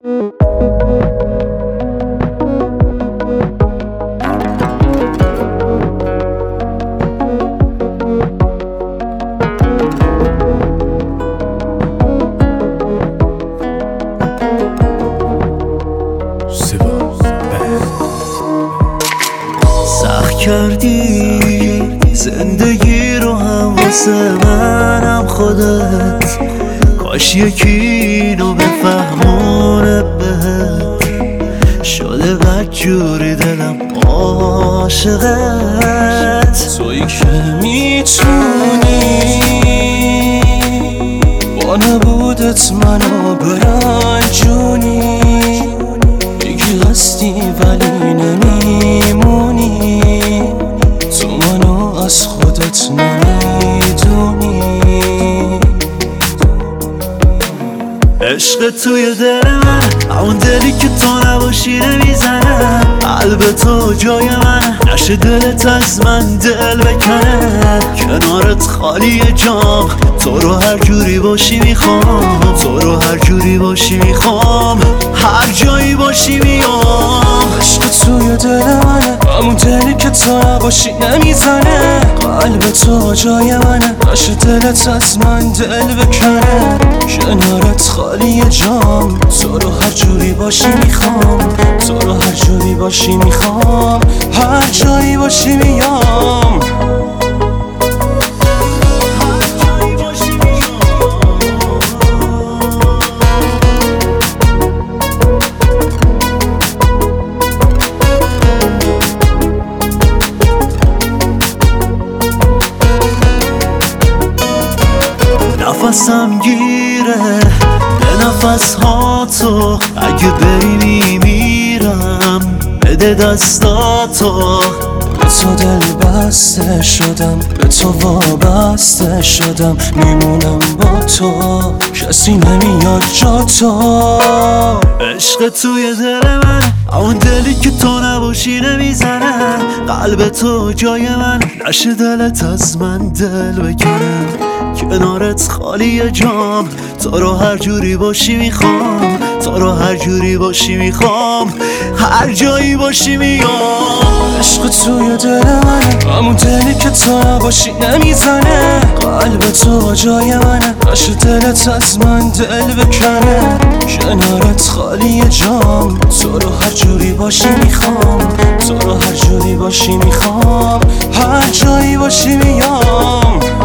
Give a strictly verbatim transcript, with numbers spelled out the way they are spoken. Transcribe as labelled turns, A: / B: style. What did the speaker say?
A: سخت کردی زندگی رو هم واسه منم خودت، کاش یکی اینو بفهمونه بهت. شده بدجوری دلم عاشقت،
B: تویی که میتونی با نبودت منو برنجونی. میگی هستی ولی نمیمونی، تو منو از خودت نمیدونی.
A: عشق توی دل من، اون دلی که تو نباشی نمیزنه. قلب تو جای من، نشه دلت از من دل بکنه. کنارت خالی جام، تو رو هر جوری باشی میخوام. تو رو هر جوری باشی میخوام، هر جایی باشی میام.
B: عشق توی دل منه، همون دلی که تو نباشی نمیزنه. قلب تو جای منه، نشه دلت از من دل بکنه. کنارت خالی جام، تو رو هر جوری باشی میخوام. تو رو هر جوری باشی میخوام، هر جایی باشی میام.
A: نفسم گیره به نفس ها تو، اگه بری میمیرم. بده دستاتو،
B: به تو دل بسته شدم، به تو وابسته شدم. میمونم با تو، کسی نمیاد جا تو.
A: عشق توی دل من، اون دلی که تو نباشی نمیزنه. قلب تو جای من، نشه دلت از من دل بکنه. کنارت خالی جام، تو رو هر جوری باشی میخوام. تو رو هر جوری باشی میخوام، هر جایی باشی میام.
B: عشق توی دل منه، همون دلی که تو نباشی نمیزنه. قلب تو جای منه، نشه دلت از من دل بکنه. کنارت خالی جام، تو رو هر جوری باشی میخوام. تو رو هر جوری باشی میخوام، هر جایی باشی میام.